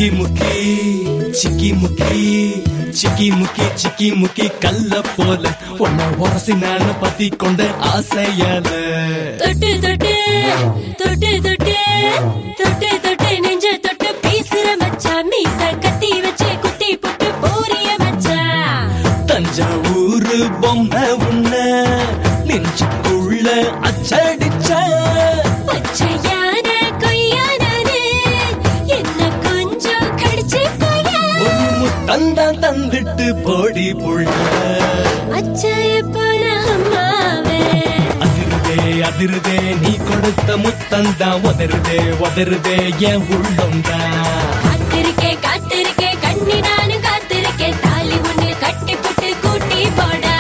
சிக்கி முக்கி சிக்கி முக்கி சிக்கி முக்கி சிக்கி முக்கி கல்ல போல உன்னை உரசி நான் பத்தி கொண்ட ஆசையால தொட்டு தொட்டு தொட்டு தொட்டு தொட்டு தொட்டு நெஞ்ச தொட்டு பேசுற மச்சான் மீச கத்தி வச்சு குத்தி போட்டு போறிய மச்சான் தஞ்சாவூர் பொம்மை உன்ன நெஞ்சுக்குள்ள அச்சடிச்ச பச்சையான கொய்யானே என்ன கொஞ்சம் கடிச்சு கொய்யா ஒரு முத்தந்தான் தந்துட்டு போடி புள்ள அச்சாய போன அம்மாவே அதிருதே அதிருதே நீ கொடுத்த முத்தந்தான் உதருதே உதருதே என் உள்ளம்தான் காத்திருக்கே காத்திருக்கே கண்ணி நானு காத்திருக்கே தாலி ஒண்ணு கட்டி போட்டு கூட்டி போடா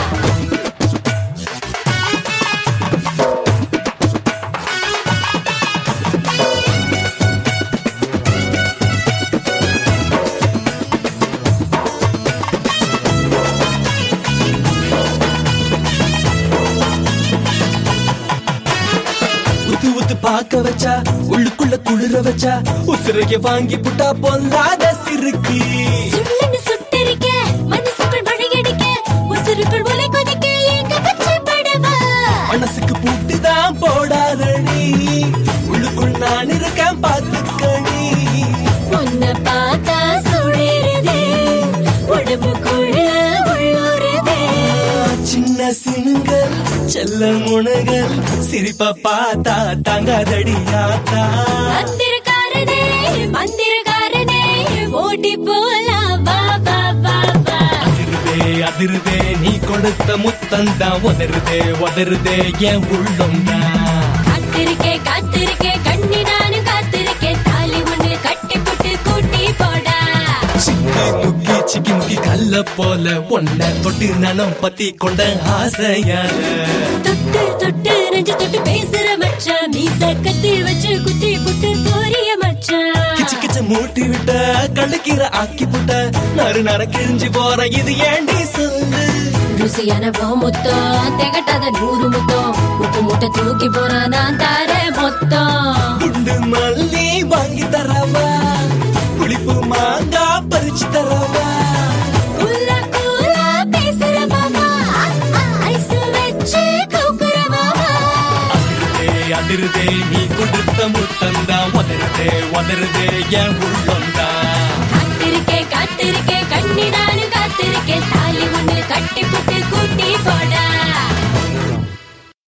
பாக்க வச்சா உள்ளுக்குள்ள குளிர வச்சா உசுரைய வாங்கி புட்டா பொல்லாத சிறுக்கி சுள்ளன்னு சுட்டரிக்க மனசுக்குள் மழையடிக்க உசுருக்குள் ஒலை கொதிக்க எங்க பச்சை படவா மனசுக்கு பூட்டிதான் போடாதடி உள்ளுக்குள் நான் இருக்கேன் பாத்துக்கணி உன்னை பார்த்தா சுழிருதே உடம்புக்குள்ள உள்ளுருதே சின்ன சினுங்கள் செல்ல முனகள் சிரிப்ப பார்த்தா தங்காதடியாத்தா மந்திரக்காரனே மந்திரக்காரனே ஓடி போலாம் வா வா வா வா அதிருதே அதிருதே நீ கொடுத்த முத்தந்தான் உதருதே உதருதே என் உள்ளம்தான் காத்திருக்கே காத்திருக்கே கண்ணி நானு காத்திருக்கே தாலி ஒண்ணு கட்டி போட்டு கூட்டி போடா சிக்கி முக்கி கல்ல போல ஒன்ன தொட்டு நனம் பத்தி கொண்ட ஆசையால தொட்டு தொட்டு நெஞ்சு தொட்டு பேசுற மச்சான் மீச கத்தி வச்சு குத்தி புட்டு போறிய மச்சான் கிச்சு கிச்ச மூட்டி விட்ட கழுக்கிற ஆக்கி புட்ட நறு நர கிழிஞ்சு போற இது ஏண்டி சொல்லு ருசியான முத்தம் திகட்டாத 100 முத்தம் உப்பு மூட்டை தூக்கி போறா நான் தார மொத்தம் குண்டு மல்லி வாங்கி தரவா புளிப்பு மாங்கா பறிச்சு தரவா கூலா கூலா பேசுற மாமா ஐஸ் வச்சு கூக்குற மாமா அதிருதே அதிருதே நீ கொடுத்த முத்தந்தான் உதருதே உதருதே என் உள்ளம்தான் காத்திருக்கே காத்திருக்கே கண்ணி நானு காத்திருக்கே தாலி ஒண்ணு கட்டி